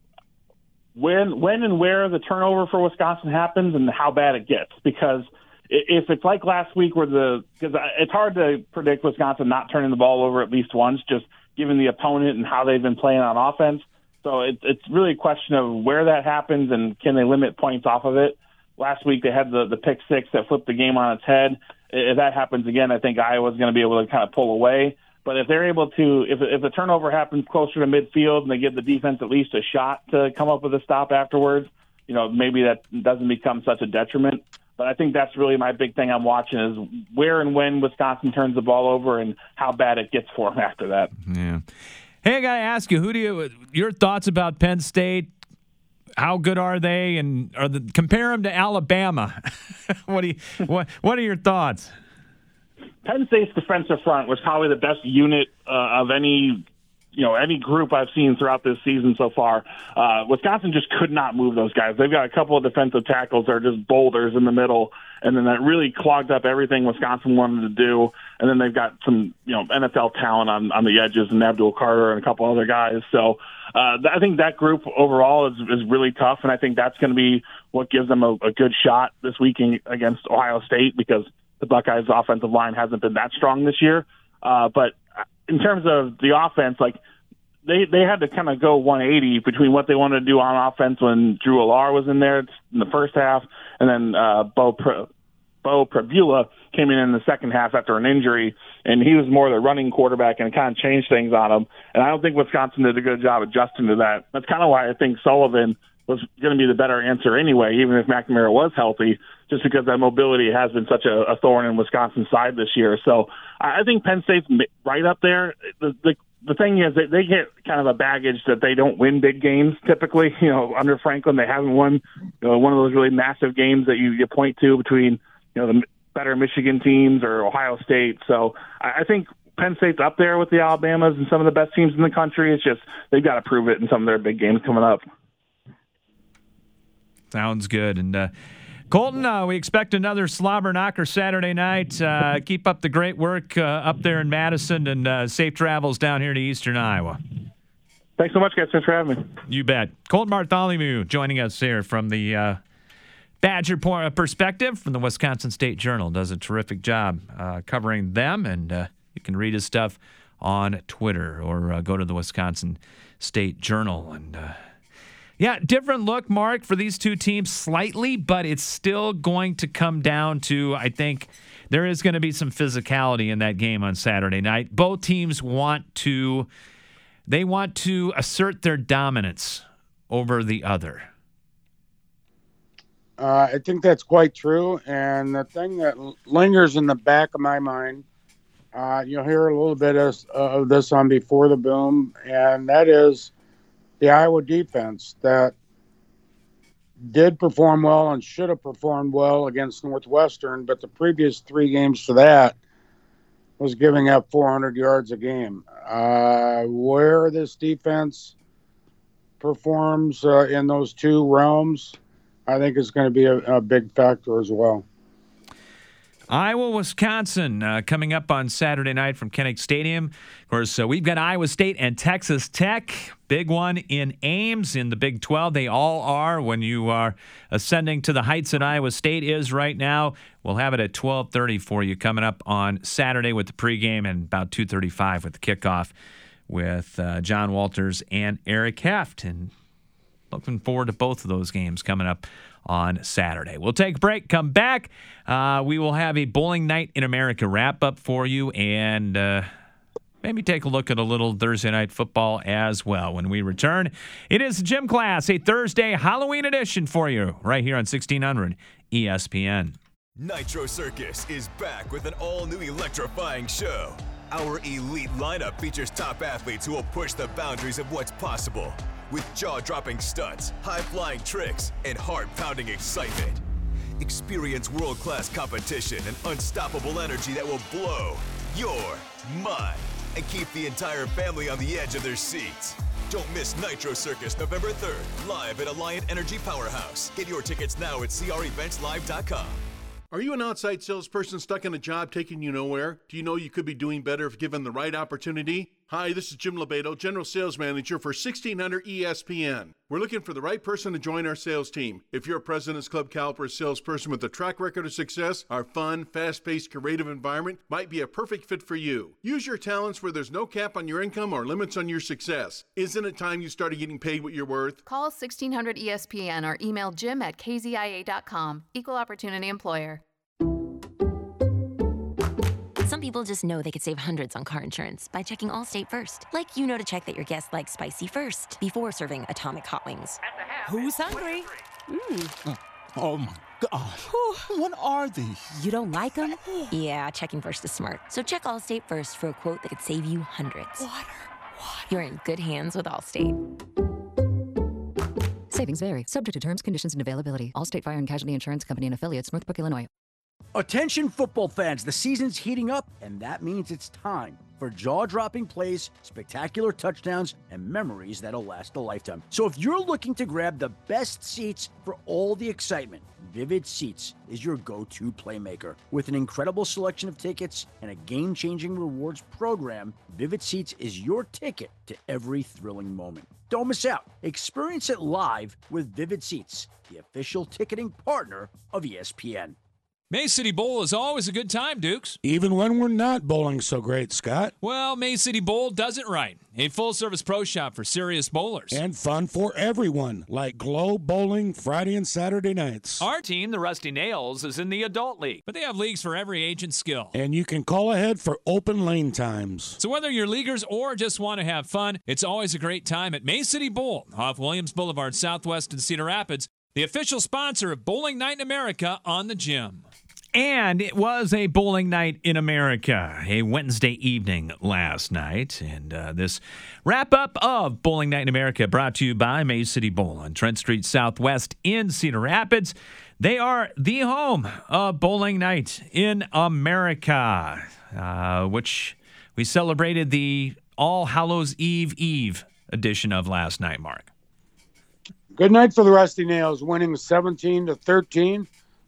when, when and where the turnover for Wisconsin happens and how bad it gets. Because if it's like last week where the – because it's hard to predict Wisconsin not turning the ball over at least once, just given the opponent and how they've been playing on offense. So it, it's really a question of where that happens and can they limit points off of it. Last week they had the, the pick six that flipped the game on its head. If that happens again, I think Iowa's going to be able to kind of pull away. But if they're able to, if if the turnover happens closer to midfield and they give the defense at least a shot to come up with a stop afterwards, you know, maybe that doesn't become such a detriment. But I think that's really my big thing I'm watching is where and when Wisconsin turns the ball over and how bad it gets for them after that. Yeah. Hey, I got to ask you, who do you, your thoughts about Penn State? How good are they? And are the, compare them to Alabama. what do you, what, what are your thoughts? Penn State's defensive front was probably the best unit uh, of any, you know, any group I've seen throughout this season so far. Uh, Wisconsin just could not move those guys. They've got a couple of defensive tackles that are just boulders in the middle, and then that really clogged up everything Wisconsin wanted to do. And then they've got some, you know, N F L talent on, on the edges, and Abdul Carter and a couple other guys. So uh, I think that group overall is, is really tough, and I think that's going to be what gives them a, a good shot this week against Ohio State because the Buckeyes' offensive line hasn't been that strong this year. Uh, but in terms of the offense, like they, they had to kind of go one eighty between what they wanted to do on offense when Drew Alar was in there in the first half, and then uh, Bo Pre- Bo Prabula came in in the second half after an injury, and he was more the running quarterback and it kind of changed things on him. And I don't think Wisconsin did a good job adjusting to that. That's kind of why I think Sullivan was going to be the better answer anyway, even if McNamara was healthy, just because that mobility has been such a, a thorn in Wisconsin's side this year. So I think Penn State's right up there. The, the, the thing is that they get kind of a baggage that they don't win big games typically. You know, under Franklin, they haven't won you know, one of those really massive games that you, you point to between, you know, the better Michigan teams or Ohio State. So I, I think Penn State's up there with the Alabamas and some of the best teams in the country. It's just they've got to prove it in some of their big games coming up. Sounds good. And uh, Colton, uh, we expect another slobber knocker Saturday night. Uh, keep up the great work uh, up there in Madison, and uh, safe travels down here to Eastern Iowa. Thanks so much, guys. Thanks for having me. You bet. Colton Bartholomew joining us here from the uh, Badger perspective from the Wisconsin State Journal. Does a terrific job uh, covering them, and uh, you can read his stuff on Twitter or uh, go to the Wisconsin State Journal. And uh, yeah, different look, Mark, for these two teams slightly, but it's still going to come down to, I think, there is going to be some physicality in that game on Saturday night. Both teams want to, they want to assert their dominance over the other. Uh, I think that's quite true. And the thing that lingers in the back of my mind, uh, you'll hear a little bit of, uh, of this on Before the Boom, and that is the Iowa defense that did perform well and should have performed well against Northwestern, but the previous three games to that was giving up four hundred yards a game. Uh, where this defense performs uh, in those two realms, I think is going to be a, a big factor as well. Iowa, Wisconsin, uh, coming up on Saturday night from Kinnick Stadium. Of course, uh, we've got Iowa State and Texas Tech. Big one in Ames in the Big twelve. They all are when you are ascending to the heights that Iowa State is right now. We'll have it at twelve thirty for you coming up on Saturday with the pregame, and about two thirty-five with the kickoff with uh, John Walters and Eric Heft. And looking forward to both of those games coming up on Saturday. We'll take a break, come back. Uh, we will have a Bowling Night in America wrap-up for you, and uh, maybe take a look at a little Thursday Night Football as well when we return. It is Gym Class, a Thursday Halloween edition for you right here on sixteen hundred E S P N. Nitro Circus is back with an all-new electrifying show. Our elite lineup features top athletes who will push the boundaries of what's possible, with jaw-dropping stunts, high-flying tricks, and heart-pounding excitement. Experience world-class competition and unstoppable energy that will blow your mind and keep the entire family on the edge of their seats. Don't miss Nitro Circus November third, live at Alliant Energy Powerhouse. Get your tickets now at c r events live dot com. Are you an outside salesperson stuck in a job taking you nowhere? Do you know you could be doing better if given the right opportunity? Hi, this is Jim Lebedo, General Sales Manager for sixteen hundred E S P N. We're looking for the right person to join our sales team. If you're a President's Club caliber salesperson with a track record of success, our fun, fast-paced, creative environment might be a perfect fit for you. Use your talents where there's no cap on your income or limits on your success. Isn't it time you started getting paid what you're worth? Call sixteen hundred E S P N or email jim at k z i a dot com. Equal Opportunity Employer. Some people just know they could save hundreds on car insurance by checking Allstate first. Like you know to check that your guests like spicy first before serving Atomic Hot Wings. Who's hungry? Mm. Oh my gosh. What are these? You don't like them? Yeah, checking first is smart. So check Allstate first for a quote that could save you hundreds. Water. Water. You're in good hands with Allstate. Savings vary, subject to terms, conditions, and availability. Allstate Fire and Casualty Insurance Company and Affiliates, Northbrook, Illinois. Attention football fans, the season's heating up, and that means it's time for jaw-dropping plays, spectacular touchdowns, and memories that'll last a lifetime. So if you're looking to grab the best seats for all the excitement, Vivid Seats is your go-to playmaker. With an incredible selection of tickets and a game-changing rewards program, Vivid Seats is your ticket to every thrilling moment. Don't miss out. Experience it live with Vivid Seats, the official ticketing partner of E S P N. May City Bowl is always a good time, Dukes. Even when we're not bowling so great, Scott. Well, May City Bowl does it right. A full-service pro shop for serious bowlers. And fun for everyone, like Glow Bowling Friday and Saturday nights. Our team, the Rusty Nails, is in the adult league, but they have leagues for every age and skill. And you can call ahead for open lane times. So whether you're leaguers or just want to have fun, it's always a great time at May City Bowl off Williams Boulevard Southwest in Cedar Rapids, the official sponsor of Bowling Night in America on the Gym. And it was a Bowling Night in America, a Wednesday evening last night. And uh, this wrap-up of Bowling Night in America brought to you by May City Bowl on Trent Street Southwest in Cedar Rapids. They are the home of Bowling Night in America, uh, which we celebrated the All Hallows Eve Eve edition of last night, Mark. Good night for the Rusty Nails, winning seventeen to thirteen.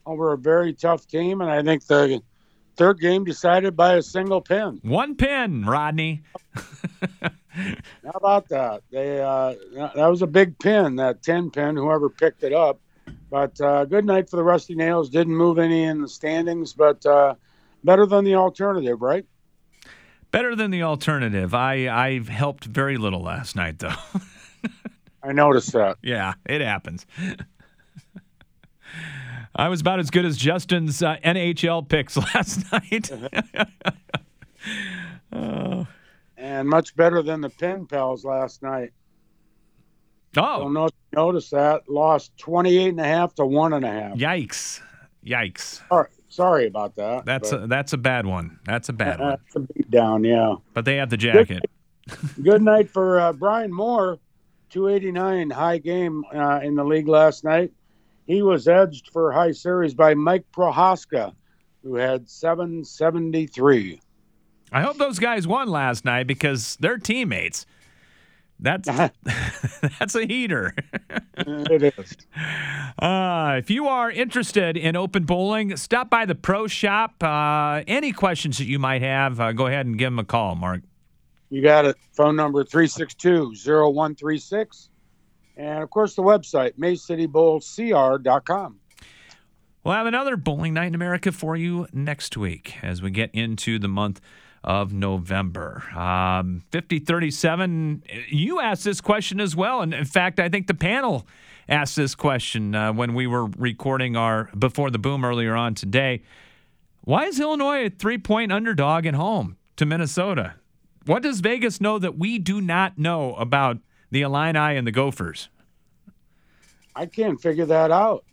over a very tough team, and I think the third game decided by a single pin. One pin, Rodney. How about that? They uh, that was a big pin, that ten pin, whoever picked it up. But uh, good night for the Rusty Nails. Didn't move any in the standings, but uh, better than the alternative, right? Better than the alternative. I, I helped very little last night, though. I noticed that. Yeah, it happens. I was about as good as Justin's uh, N H L picks last night. oh. And much better than the Pen Pals last night. Oh. Don't know if you noticed that. Lost twenty-eight and a half to one and a half. Yikes. Yikes. Sorry, sorry about that. That's a, that's a bad one. That's a bad one. That's a beat down, yeah. But they have the jacket. Good, good night for uh, Brian Moore. two eighty-nine high game uh, in the league last night. He was edged for high series by Mike Prohaska, who had seven seventy-three. I hope those guys won last night because they're teammates. That's that's a heater. It is. Uh, if you are interested in open bowling, stop by the Pro Shop. Uh, any questions that you might have, uh, go ahead and give them a call, Mark. You got it. Phone number three six two, zero one three six. And, of course, the website, May City Bowl C R dot com. We'll have another Bowling Night in America for you next week as we get into the month of November. Um, fifty thirty-seven, you asked this question as well. And, in fact, I think the panel asked this question uh, when we were recording our Before the Boom earlier on today. Why is Illinois a three-point underdog at home to Minnesota? What does Vegas know that we do not know about the Illini and the Gophers? I can't figure that out.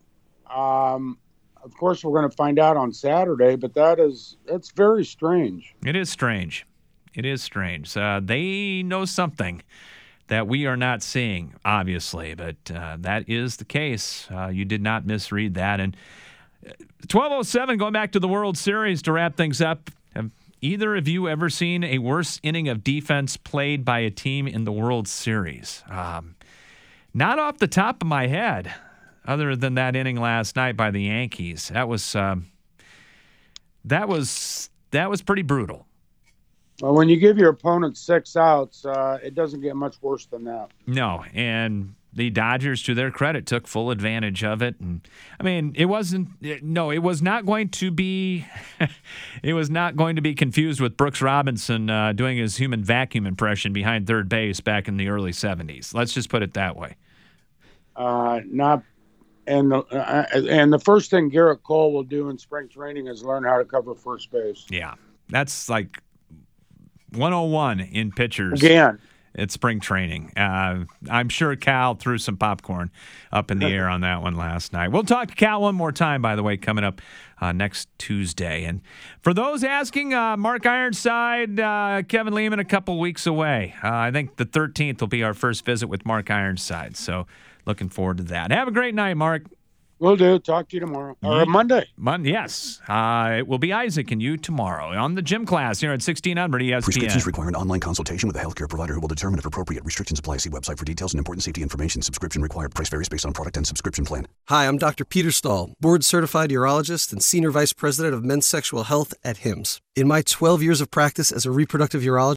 Um, of course, we're going to find out on Saturday, but that is that's very strange. It is strange. It is strange. Uh, they know something that we are not seeing, obviously, but uh, that is the case. Uh, you did not misread that. And twelve oh seven, going back to the World Series to wrap things up. Have either of you ever seen a worse inning of defense played by a team in the World Series? Um, not off the top of my head, other than that inning last night by the Yankees. That was um, that was that was pretty brutal. Well, when you give your opponent six outs, uh, it doesn't get much worse than that. No, and the Dodgers, to their credit, took full advantage of it. And I mean, it wasn't. No, it was not going to be. It was not going to be confused with Brooks Robinson uh, doing his human vacuum impression behind third base back in the early seventies. Let's just put it that way. Uh, not. And the, uh, and the first thing Garrett Cole will do in spring training is learn how to cover first base. Yeah, that's like one oh one in pitchers. Again. At spring training. Uh, I'm sure Cal threw some popcorn up in the air on that one last night. We'll talk to Cal one more time, by the way, coming up uh, next Tuesday. And for those asking, uh, Mark Ironside, uh, Kevin Lehman a couple weeks away. Uh, I think the thirteenth will be our first visit with Mark Ironside. So looking forward to that. Have a great night, Mark. Will do. Talk to you tomorrow. Or Monday. Monday, yes. Uh, it will be Isaac and you tomorrow on the Gym Class here at sixteen hundred E S P N. Prescriptions require an online consultation with a healthcare provider who will determine if appropriate. Restrictions apply. See website for details and important safety information. Subscription required. Price varies based on product and subscription plan. Hi, I'm Doctor Peter Stahl, board-certified urologist and Senior Vice President of Men's Sexual Health at Hims. In my twelve years of practice as a reproductive urologist,